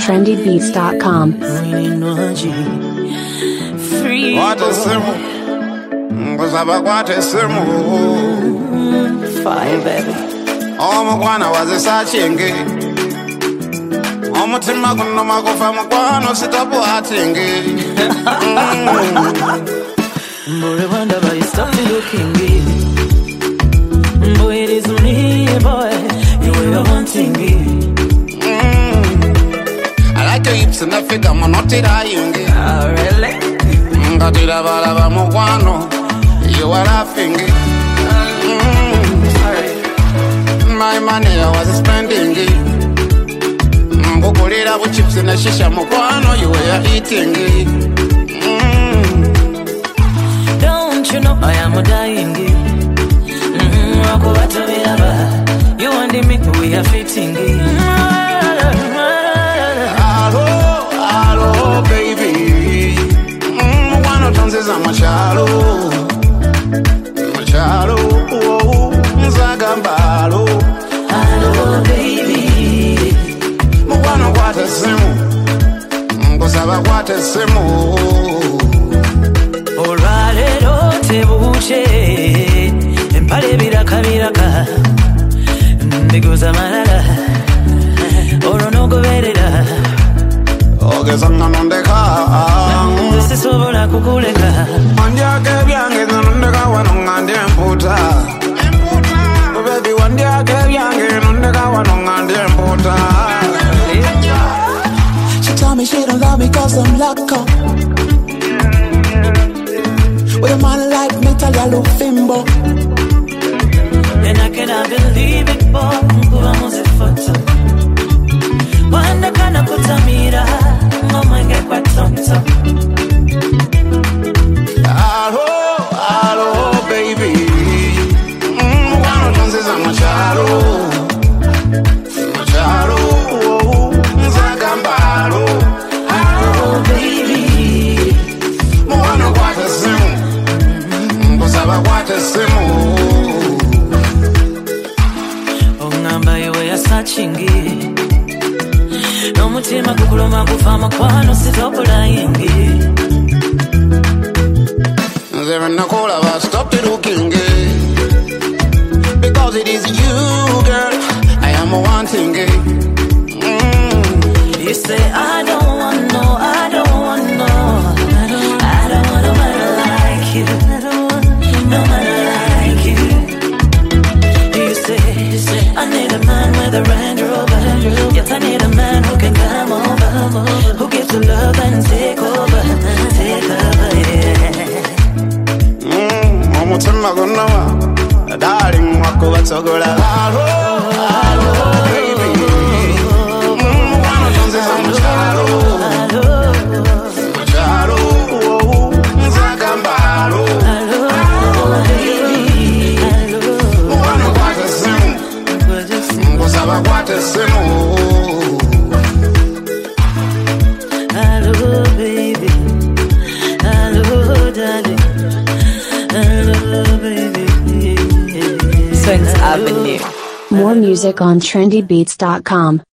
trendybeats.com. Fire, baby. Omukwana wazisachingi omutima guno magufa mukwano sitabuhatingi. Boy, wonder why you stop me looking good. Boy, it is me, boy. You were wanting me. I like your hips and the figure, I'm not trying. Oh, really? Ngatira balaba mukwano, you are laughing. My money I was spending it. Mbukulira bu chips na shisha mukwano, you were eating it. Don't you know I am dying it? You and me, we are fitting it. Hello, baby. Mukwano tonzeza machalo. Machalo, nzagambalo. Hello, baby. Mukwano kwate simu. Nkusaba kwate simu. Olwaleero tebuuche empale biraka mbiguza malala olwo n'ogoberera Ogeza nganondeka sisobola kukuleka wandyako ebyange nondeka wano nga ndi empuuta. Baby wandyako ebyange nondeka wano nga ndi empuuta. She told me she don't love me cause I'm loco. With a man like me, tell you look fimbo. And I cannot believe it, boy. Vamos a foto. Wanda kana kutamira, mama ngekwa tonto. Hello, baby. Mukwano tonzeza machalo. Machalo, nzagambalo. Oh, baby. Mukwano kwate simu. Nkusaba kwate simu. Ongamba iwe ya searching. N'omutima gukuluma gufa mukwano sitobulayingi. Stop the looking because it is you, girl. I am wanting it. You say I don't want no, I don't want no, I don't want nobody like you. I don't want nobody like you. You say I need a man with a Range Rover. Yes, I need a man who can come over, who gives the love and take over, yeah. Omutima gunawa, darling, wakubatsogola. Hello, baby. Mukwano tonzeza machalo. Machalo, nzagambalo. Mukwano kwate simu. Nkusaba kwate simu. Hello, baby. Hello, darling. Hello, baby. Swings Avenue. More music on trendybeats.com.